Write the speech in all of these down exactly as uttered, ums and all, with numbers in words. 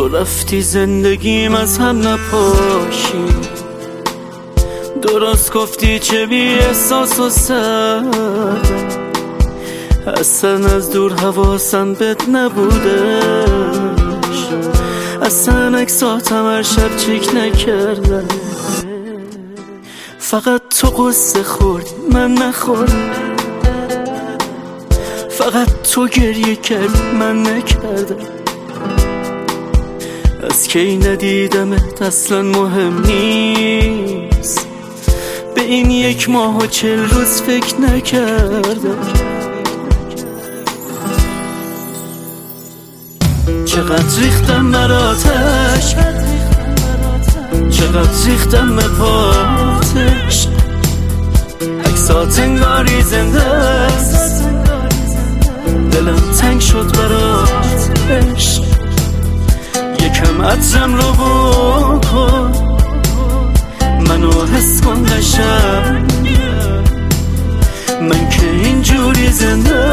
تو رفتی زندگیم از هم نپاشی، درست گفتی چه بی احساس و سرده، اصلا از دور حواسم بهت نبودش، اصلا اکساتم هر شب چک نکردم، فقط تو قصه خوردی من نخوردم، فقط تو گریه کردی من نکردم، از کی ندیدمت اصلا مهم نیست، به این یک ماه و چل روز فکر نکردم، چقدر ریختم بر آتش، چقدر ریختم به پاتش، عکسات انگاری زنده است، دلم تنگ شد برات عشق، یکم عطرم رو بکن منو حس کن قشنگ، من که اینجوری زنده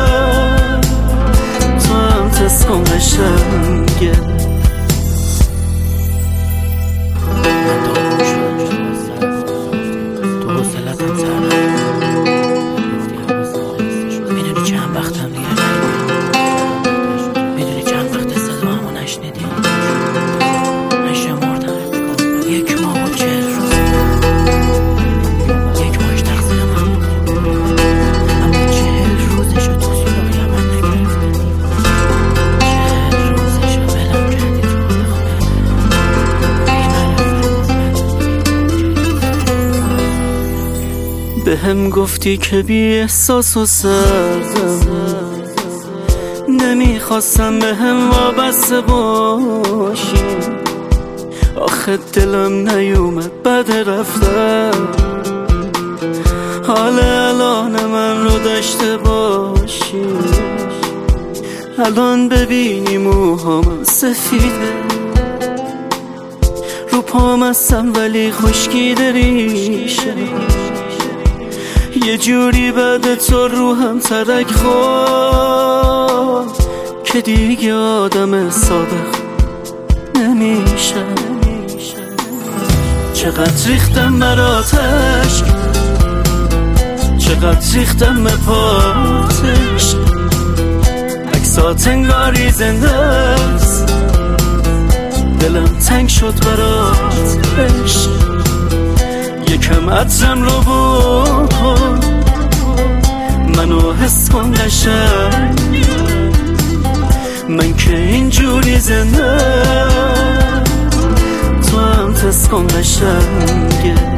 تو هم تست کن قشنگه. تو حوصلتم سر میدونی چند وقتم دیگه میدونی چند وقت صدامو نشنیدی، من شمردم یک ماه و چهل روز، یک ماهش تقصیر من بود، اما چهل روزشو تو سراغی من نگرفتی، چهل روزشو بلم کردی تو به هم گفتی که بی احساس و سردم، نمیخواستم به هم وابسته باشی، آخه دلم نیومد بعد رفتم، حال الان من رو داشته باشی، الان ببینی موهام سفیده، رو پام هستم ولی خشکیده ریشه، یه جوری بعد تو روحم ترک خورد که دیگه آدم صادق نمیشه، چقدر ریختم بر آتش، چقدر ریختم به پاتش، عکسات انگاری زنده است، دلم تنگ شد برات عشق، یکم عطرم رو بکن منو حس کن قشنگ، من که اینجوری زنده تو هم تست کن قشنگه.